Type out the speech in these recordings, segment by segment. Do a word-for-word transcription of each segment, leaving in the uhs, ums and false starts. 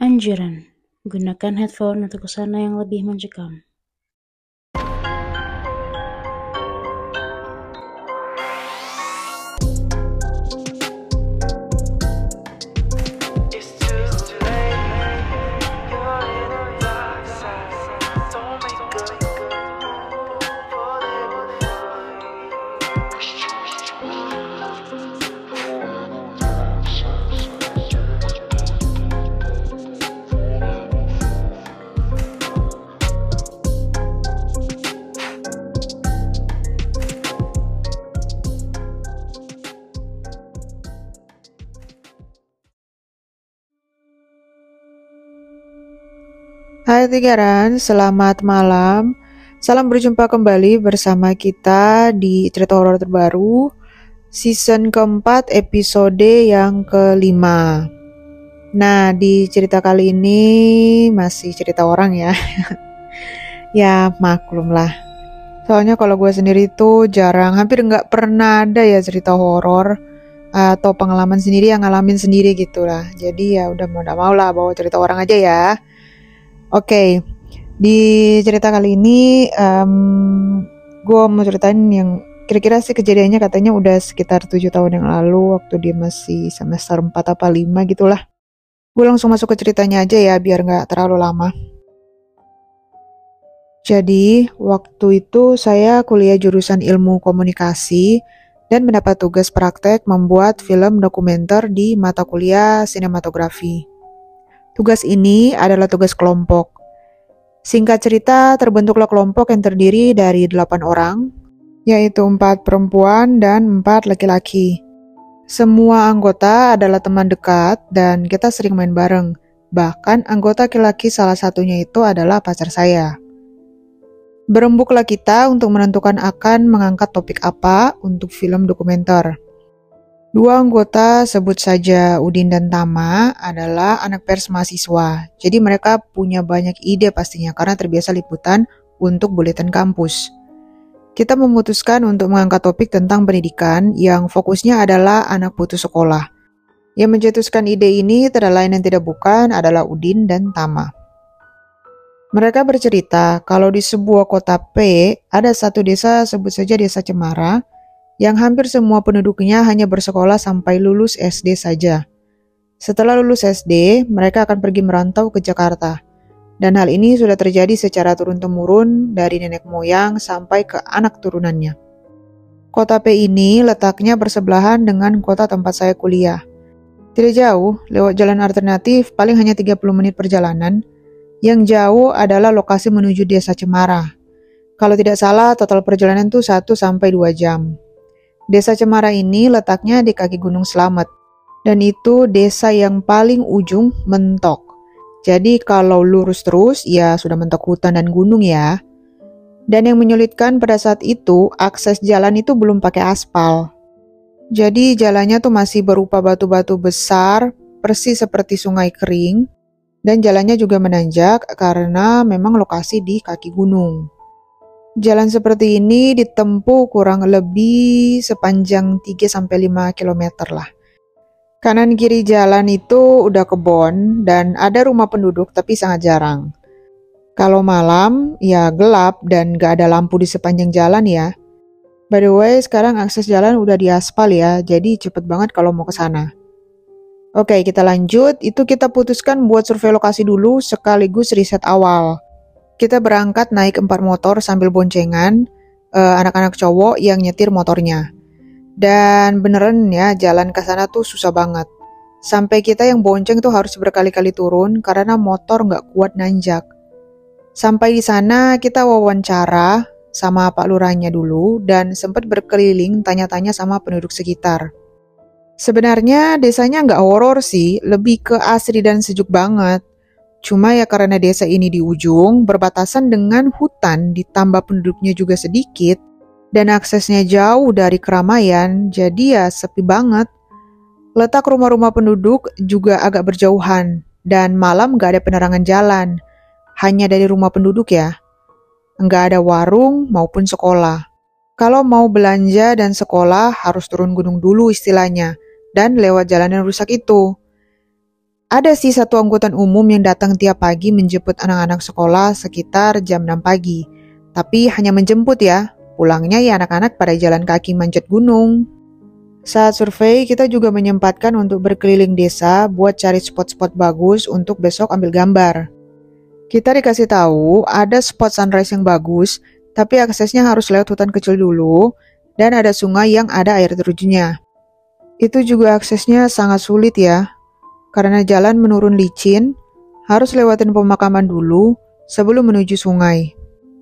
Anjuran: gunakan headphone untuk suasana yang lebih mencekam. Hai Tigaran, selamat malam. Salam berjumpa kembali bersama kita di cerita horor terbaru season keempat episode yang kelima. Nah, di cerita kali ini masih cerita orang ya. Ya maklum lah. Soalnya kalau gue sendiri tuh jarang, hampir nggak pernah ada ya cerita horor atau pengalaman sendiri yang ngalamin sendiri gitu lah. Jadi ya udah mau gak mau lah bawa cerita orang aja ya. Oke, okay. Di cerita kali ini um, gue mau ceritain yang kira-kira sih kejadiannya katanya udah sekitar tujuh tahun yang lalu waktu dia masih semester empat apa lima gitulah. Gue langsung masuk ke ceritanya aja ya biar gak terlalu lama. Jadi waktu itu saya kuliah jurusan ilmu komunikasi dan mendapat tugas praktek membuat film dokumenter di mata kuliah sinematografi. Tugas ini adalah tugas kelompok. Singkat cerita, terbentuklah kelompok yang terdiri dari delapan orang, yaitu empat perempuan dan empat laki-laki. Semua anggota adalah teman dekat dan kita sering main bareng. Bahkan anggota laki-laki salah satunya itu adalah pacar saya. Berembuklah kita untuk menentukan akan mengangkat topik apa untuk film dokumenter. Dua anggota, sebut saja Udin dan Tama, adalah anak pers mahasiswa. Jadi mereka punya banyak ide pastinya karena terbiasa liputan untuk buletin kampus. Kita memutuskan untuk mengangkat topik tentang pendidikan yang fokusnya adalah anak putus sekolah. Yang mencetuskan ide ini tidak lain dan tidak bukan adalah Udin dan Tama. Mereka bercerita kalau di sebuah kota P ada satu desa, sebut saja Desa Cemara, yang hampir semua penduduknya hanya bersekolah sampai lulus S D saja. Setelah lulus S D, mereka akan pergi merantau ke Jakarta. Dan hal ini sudah terjadi secara turun-temurun dari nenek moyang sampai ke anak turunannya. Kota P ini letaknya bersebelahan dengan kota tempat saya kuliah. Tidak jauh, lewat jalan alternatif paling hanya tiga puluh menit perjalanan. Yang jauh adalah lokasi menuju Desa Cemara. Kalau tidak salah, total perjalanan itu satu sampai dua jam. Desa Cemara ini letaknya di kaki Gunung Slamet, dan itu desa yang paling ujung mentok. Jadi kalau lurus terus, ya sudah mentok hutan dan gunung ya. Dan yang menyulitkan pada saat itu, akses jalan itu belum pakai aspal. Jadi jalannya tuh masih berupa batu-batu besar, persis seperti sungai kering, dan jalannya juga menanjak karena memang lokasi di kaki gunung. Jalan seperti ini ditempuh kurang lebih sepanjang tiga sampai lima kilometer lah. Kanan kiri jalan itu udah kebon dan ada rumah penduduk tapi sangat jarang. Kalau malam ya gelap dan gak ada lampu di sepanjang jalan ya. By the way, sekarang akses jalan udah diaspal ya, jadi cepet banget kalau mau ke sana. Oke, kita lanjut. Itu kita putuskan buat survei lokasi dulu sekaligus riset awal. Kita berangkat naik empat motor sambil boncengan uh, anak-anak cowok yang nyetir motornya. Dan beneran ya, jalan ke sana tuh susah banget. Sampai kita yang bonceng tuh harus berkali-kali turun karena motor nggak kuat nanjak. Sampai di sana kita wawancara sama Pak Lurahnya dulu dan sempat berkeliling tanya-tanya sama penduduk sekitar. Sebenarnya desanya nggak horor sih, lebih ke asri dan sejuk banget. Cuma ya karena desa ini di ujung, berbatasan dengan hutan, ditambah penduduknya juga sedikit, dan aksesnya jauh dari keramaian, jadi ya sepi banget. Letak rumah-rumah penduduk juga agak berjauhan, dan malam gak ada penerangan jalan, hanya dari rumah penduduk ya. Nggak ada warung maupun sekolah. Kalau mau belanja dan sekolah harus turun gunung dulu istilahnya, dan lewat jalan yang rusak itu. Ada sih satu angkutan umum yang datang tiap pagi menjemput anak-anak sekolah sekitar jam enam pagi. Tapi hanya menjemput ya, pulangnya ya anak-anak pada jalan kaki manjat gunung. Saat survei, kita juga menyempatkan untuk berkeliling desa buat cari spot-spot bagus untuk besok ambil gambar. Kita dikasih tahu ada spot sunrise yang bagus, tapi aksesnya harus lewat hutan kecil dulu, dan ada sungai yang ada air terjunnya. Itu juga aksesnya sangat sulit ya, karena jalan menurun licin, harus lewatin pemakaman dulu sebelum menuju sungai.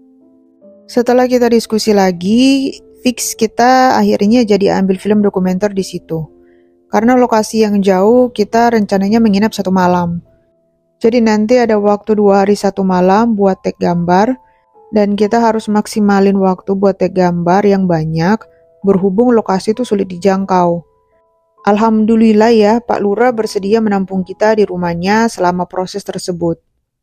Setelah kita diskusi lagi, fix kita akhirnya jadi ambil film dokumenter di situ. Karena lokasi yang jauh, kita rencananya menginap satu malam. Jadi nanti ada waktu dua hari satu malam buat take gambar, dan kita harus maksimalin waktu buat take gambar yang banyak, berhubung lokasi itu sulit dijangkau. Alhamdulillah ya, Pak Lurah bersedia menampung kita di rumahnya selama proses tersebut.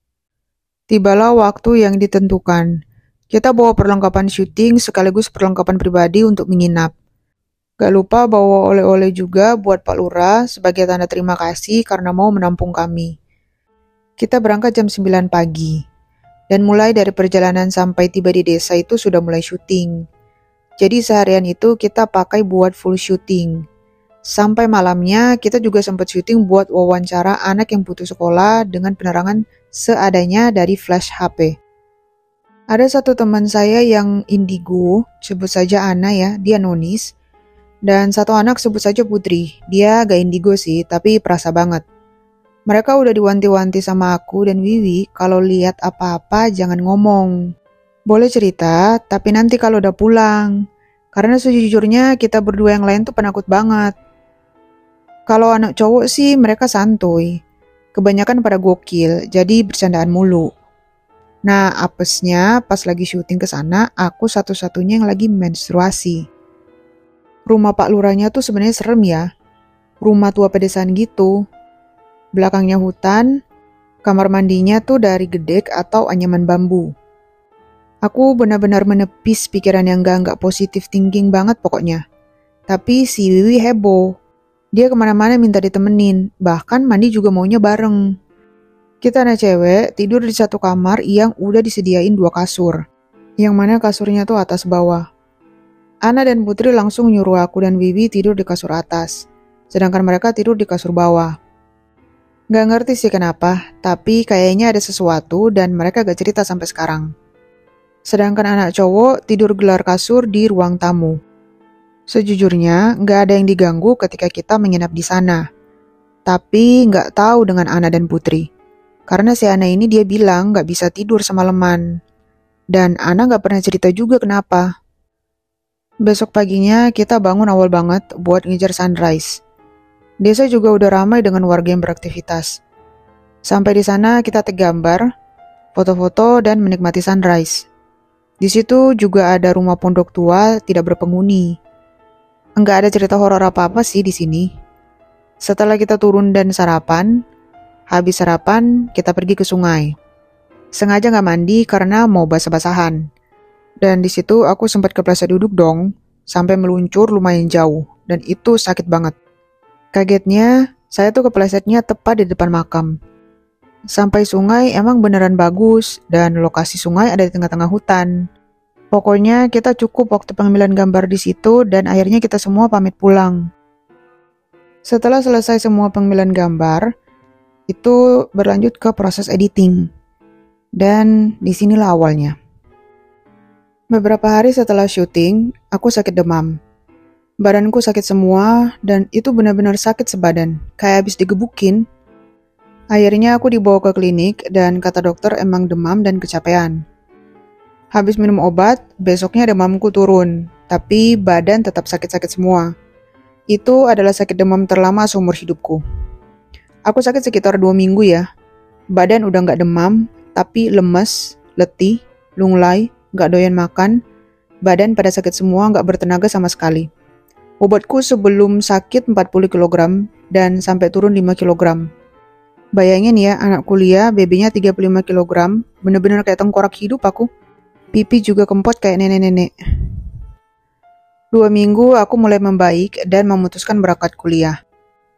Tibalah waktu yang ditentukan. Kita bawa perlengkapan syuting sekaligus perlengkapan pribadi untuk menginap. Gak lupa bawa oleh-oleh juga buat Pak Lurah sebagai tanda terima kasih karena mau menampung kami. Kita berangkat jam sembilan pagi. Dan mulai dari perjalanan sampai tiba di desa itu sudah mulai syuting. Jadi seharian itu kita pakai buat full syuting. Sampai malamnya kita juga sempat syuting buat wawancara anak yang putus sekolah dengan penerangan seadanya dari flash H P. Ada satu teman saya yang indigo, sebut saja Ana ya, dia nonis. Dan satu anak sebut saja Putri, dia gak indigo sih, tapi perasa banget. Mereka udah diwanti-wanti sama aku dan Wiwi kalau lihat apa-apa jangan ngomong. Boleh cerita, tapi nanti kalau udah pulang. Karena sejujurnya kita berdua yang lain tuh penakut banget. Kalau anak cowok sih mereka santuy. Kebanyakan pada gokil, jadi bercandaan mulu. Nah, apesnya pas lagi syuting ke sana, aku satu-satunya yang lagi menstruasi. Rumah Pak Lurahnya tuh sebenarnya serem ya. Rumah tua pedesaan gitu. Belakangnya hutan, kamar mandinya tuh dari gedek atau anyaman bambu. Aku benar-benar menepis pikiran yang gak-gak positif thinking banget pokoknya. Tapi si Wiwi heboh. Dia kemana-mana minta ditemenin, bahkan mandi juga maunya bareng. Kita anak cewek tidur di satu kamar yang udah disediain dua kasur. Yang mana kasurnya tuh atas bawah. Ana dan Putri langsung nyuruh aku dan Wiwi tidur di kasur atas. Sedangkan mereka tidur di kasur bawah. Gak ngerti sih kenapa, tapi kayaknya ada sesuatu dan mereka gak cerita sampai sekarang. Sedangkan anak cowok tidur gelar kasur di ruang tamu. Sejujurnya, gak ada yang diganggu ketika kita menginap di sana. Tapi gak tahu dengan Ana dan Putri. Karena si Ana ini dia bilang gak bisa tidur semalaman. Dan Ana gak pernah cerita juga kenapa. Besok paginya kita bangun awal banget buat ngejar sunrise. Desa juga udah ramai dengan warga yang beraktivitas. Sampai di sana kita take gambar, foto-foto dan menikmati sunrise. Di situ juga ada rumah pondok tua tidak berpenghuni. Enggak ada cerita horor apa-apa sih di sini. Setelah kita turun dan sarapan, habis sarapan kita pergi ke sungai. Sengaja nggak mandi karena mau basah-basahan. Dan di situ aku sempat kepleset duduk dong, sampai meluncur lumayan jauh, dan itu sakit banget. Kagetnya, saya tuh keplesetnya tepat di depan makam. Sampai sungai emang beneran bagus, dan lokasi sungai ada di tengah-tengah hutan. Pokoknya kita cukup waktu pengambilan gambar di situ, dan akhirnya kita semua pamit pulang. Setelah selesai semua pengambilan gambar, itu berlanjut ke proses editing. Dan disinilah awalnya. Beberapa hari setelah syuting, aku sakit demam. Badanku sakit semua, dan itu benar-benar sakit sebadan, kayak habis digebukin. Akhirnya aku dibawa ke klinik, dan kata dokter emang demam dan kecapean. Habis minum obat, besoknya demamku turun, tapi badan tetap sakit-sakit semua. Itu adalah sakit demam terlama seumur hidupku. Aku sakit sekitar dua minggu ya. Badan udah gak demam, tapi lemes, letih, lunglai, gak doyan makan, badan pada sakit semua gak bertenaga sama sekali. Bobotku sebelum sakit empat puluh kilogram dan sampai turun lima kilogram. Bayangin ya, anak kuliah, B B-nya tiga puluh lima kilogram, bener-bener kayak tengkorak hidup aku. Pipi juga kempot kayak nenek-nenek. Dua minggu aku mulai membaik dan memutuskan berangkat kuliah.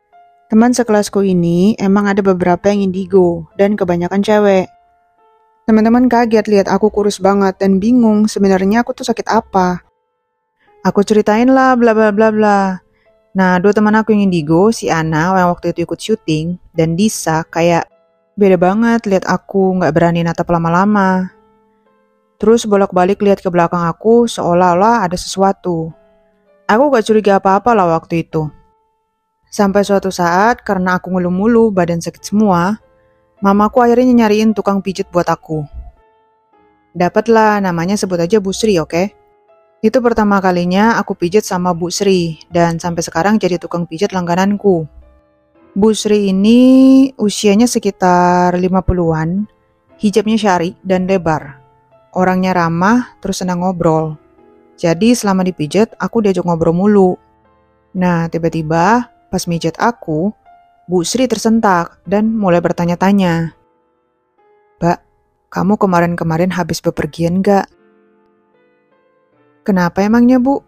Teman sekelasku ini emang ada beberapa yang indigo dan kebanyakan cewek. Teman-teman kaget lihat aku kurus banget dan bingung sebenarnya aku tuh sakit apa. Aku ceritain lah bla bla bla bla. Nah, dua teman aku yang indigo, si Ana yang waktu itu ikut syuting, dan Disa kayak beda banget lihat aku nggak berani natap lama-lama. Terus bolak-balik lihat ke belakang aku seolah-olah ada sesuatu. Aku gak curiga apa-apa lah waktu itu. Sampai suatu saat karena aku ngeluh mulu, badan sakit semua, mamaku akhirnya nyariin tukang pijit buat aku. Dapatlah, namanya sebut aja Bu Sri, oke? Okay? Itu pertama kalinya aku pijit sama Bu Sri, dan sampai sekarang jadi tukang pijit langgananku. Bu Sri ini usianya sekitar lima puluhan, hijabnya syari dan lebar. Orangnya ramah, terus senang ngobrol. Jadi selama dipijit, aku diajak ngobrol mulu. Nah, tiba-tiba pas mijit aku, Bu Sri tersentak dan mulai bertanya-tanya. "Mbak, kamu kemarin-kemarin habis bepergian gak?" "Kenapa emangnya, Bu?"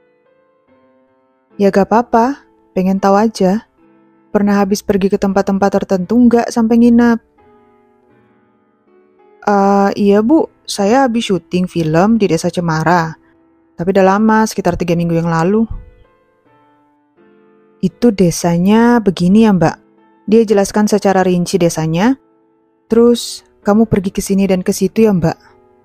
"Ya gak apa-apa, pengen tahu aja. Pernah habis pergi ke tempat-tempat tertentu gak sampai nginep?" Uh, iya Bu, saya habis syuting film di Desa Cemara. Tapi udah lama, sekitar tiga minggu yang lalu. "Itu desanya begini ya Mbak?" Dia jelaskan secara rinci desanya. "Terus, kamu pergi ke sini dan ke situ ya Mbak?"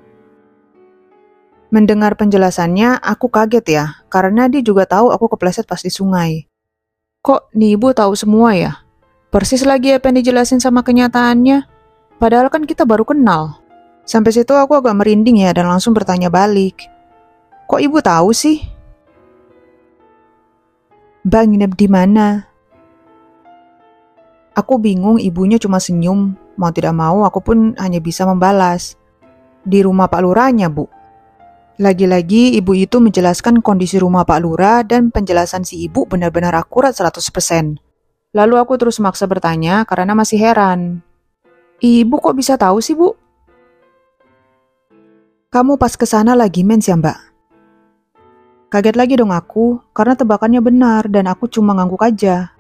Mendengar penjelasannya, aku kaget ya, karena dia juga tahu aku kepleset pas di sungai. Kok nih Ibu tahu semua ya? Persis lagi apa yang dijelasin sama kenyataannya. Padahal kan kita baru kenal. Sampai situ aku agak merinding ya dan langsung bertanya balik. "Kok Ibu tahu sih?" "Mbak nginep di mana?" Aku bingung, ibunya cuma senyum. Mau tidak mau aku pun hanya bisa membalas. "Di rumah Pak Lurahnya, Bu." Lagi-lagi ibu itu menjelaskan kondisi rumah Pak Lurah dan penjelasan si ibu benar-benar akurat seratus persen. Lalu aku terus maksa bertanya karena masih heran. "Ibu kok bisa tahu sih, Bu?" "Kamu pas kesana lagi mens ya, Mbak?" Kaget lagi dong aku, karena tebakannya benar dan aku cuma ngangguk aja.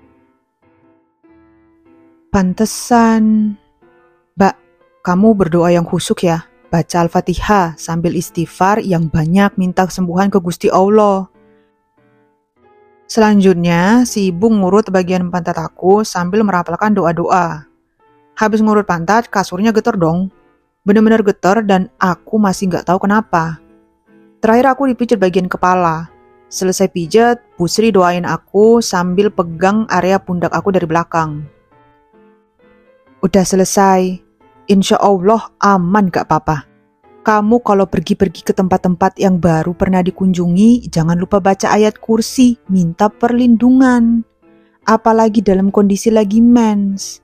"Pantesan." "Mbak, kamu berdoa yang khusyuk ya. Baca Al-Fatihah sambil istighfar yang banyak minta kesembuhan ke Gusti Allah." Selanjutnya, si ibu ngurut bagian pantat aku sambil merapalkan doa-doa. Habis ngurut pantat, kasurnya getar dong. Bener-bener getar dan aku masih gak tahu kenapa. Terakhir aku dipijit bagian kepala. Selesai pijat, Bu Sri doain aku sambil pegang area pundak aku dari belakang. "Udah selesai. Insya Allah aman gak apa-apa. Kamu kalau pergi-pergi ke tempat-tempat yang baru pernah dikunjungi, jangan lupa baca ayat kursi, minta perlindungan. Apalagi dalam kondisi lagi mens."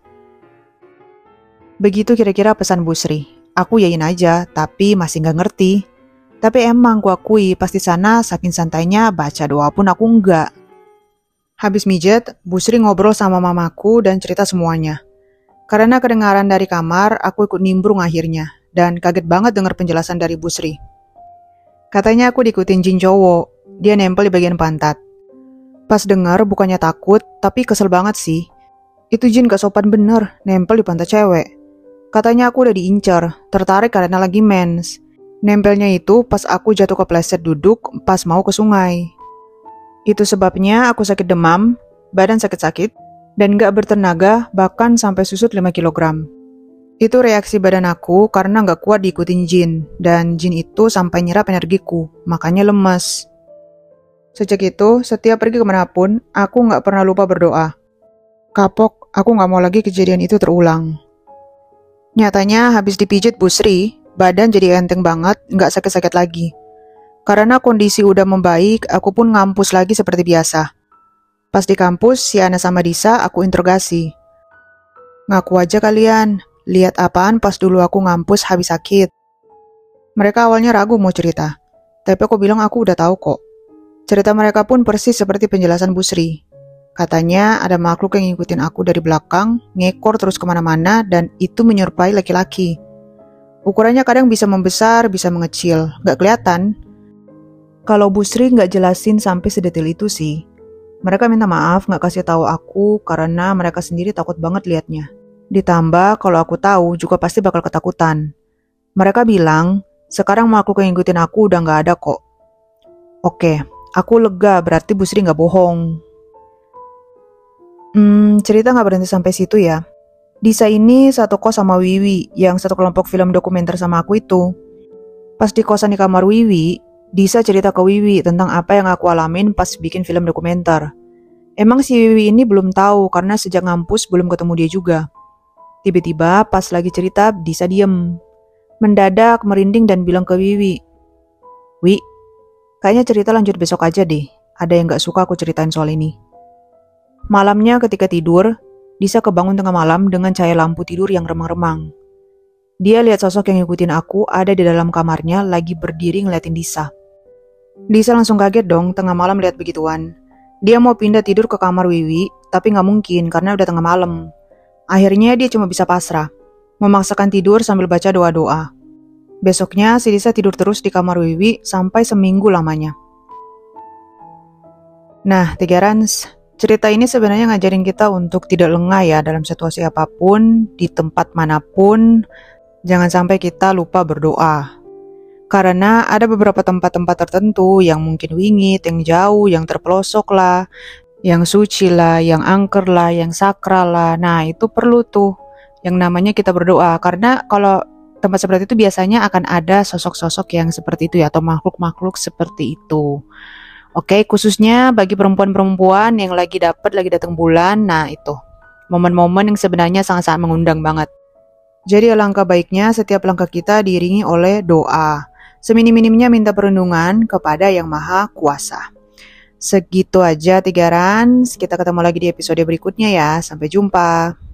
Begitu kira-kira pesan Bu Sri. Aku yain aja, tapi masih gak ngerti. Tapi emang kuakui pas di sana saking santainya baca doa pun aku enggak. Habis mijet, Bu Sri ngobrol sama mamaku dan cerita semuanya. Karena kedengaran dari kamar, aku ikut nimbrung akhirnya. Dan kaget banget dengar penjelasan dari Bu Sri. Katanya aku diikutin jin cowok. Dia nempel di bagian pantat. Pas dengar bukannya takut, tapi kesel banget sih. Itu jin gak sopan bener, nempel di pantat cewek. Katanya aku udah diincar, tertarik karena lagi mens. Nempelnya itu pas aku jatuh kepleset duduk pas mau ke sungai. Itu sebabnya aku sakit demam, badan sakit-sakit, dan gak bertenaga bahkan sampai susut lima kilogram. Itu reaksi badan aku karena gak kuat diikutin jin, dan jin itu sampai nyerap energiku, makanya lemes. Sejak itu, setiap pergi kemanapun, aku gak pernah lupa berdoa. Kapok, aku gak mau lagi kejadian itu terulang. Nyatanya habis dipijit Bu Sri, badan jadi enteng banget, gak sakit-sakit lagi. Karena kondisi udah membaik, aku pun ngampus lagi seperti biasa. Pas di kampus, si Ana sama Disa aku interogasi. "Ngaku aja kalian, lihat apaan pas dulu aku ngampus habis sakit?" Mereka awalnya ragu mau cerita, tapi aku bilang aku udah tahu kok. Cerita mereka pun persis seperti penjelasan Bu Sri. Katanya ada makhluk yang ngikutin aku dari belakang, ngekor terus kemana-mana, dan itu menyerupai laki-laki. Ukurannya kadang bisa membesar, bisa mengecil, gak kelihatan. Kalau Bu Sri gak jelasin sampai sedetil itu sih. Mereka minta maaf gak kasih tahu aku karena mereka sendiri takut banget liatnya. Ditambah kalau aku tahu juga pasti bakal ketakutan. Mereka bilang, sekarang makhluk yang ngikutin aku udah gak ada kok. Oke, aku lega berarti Bu Sri gak bohong. Hmm, cerita gak berhenti sampai situ ya. Disa ini satu kos sama Wiwi yang satu kelompok film dokumenter sama aku itu. Pas di kosan di kamar Wiwi, Disa cerita ke Wiwi tentang apa yang aku alamin pas bikin film dokumenter. Emang si Wiwi ini belum tahu karena sejak ngampus belum ketemu dia juga. Tiba-tiba pas lagi cerita Disa diem. Mendadak merinding dan bilang ke Wiwi, "Wi, kayaknya cerita lanjut besok aja deh. Ada yang gak suka aku ceritain soal ini." Malamnya ketika tidur, Disa kebangun tengah malam dengan cahaya lampu tidur yang remang-remang. Dia lihat sosok yang ngikutin aku ada di dalam kamarnya lagi berdiri ngeliatin Disa. Disa langsung kaget dong tengah malam lihat begituan. Dia mau pindah tidur ke kamar Wiwi, tapi gak mungkin karena udah tengah malam. Akhirnya dia cuma bisa pasrah, memaksakan tidur sambil baca doa-doa. Besoknya si Disa tidur terus di kamar Wiwi sampai seminggu lamanya. Nah, Tiga Rans, cerita ini sebenarnya ngajarin kita untuk tidak lengah ya dalam situasi apapun, di tempat manapun. Jangan sampai kita lupa berdoa. Karena ada beberapa tempat-tempat tertentu yang mungkin wingit, yang jauh, yang terpelosok lah, yang suci lah, yang angker lah, yang sakral lah. Nah, itu perlu tuh yang namanya kita berdoa. Karena kalau tempat seperti itu biasanya akan ada sosok-sosok yang seperti itu ya, atau makhluk-makhluk seperti itu. Oke, khususnya bagi perempuan-perempuan yang lagi dapat, lagi datang bulan, nah itu momen-momen yang sebenarnya sangat-sangat mengundang banget. Jadi alangkah baiknya setiap langkah kita diiringi oleh doa. Seminim-minimnya minta perlindungan kepada Yang Maha Kuasa. Segitu aja Tiga Rans, kita ketemu lagi di episode berikutnya ya. Sampai jumpa.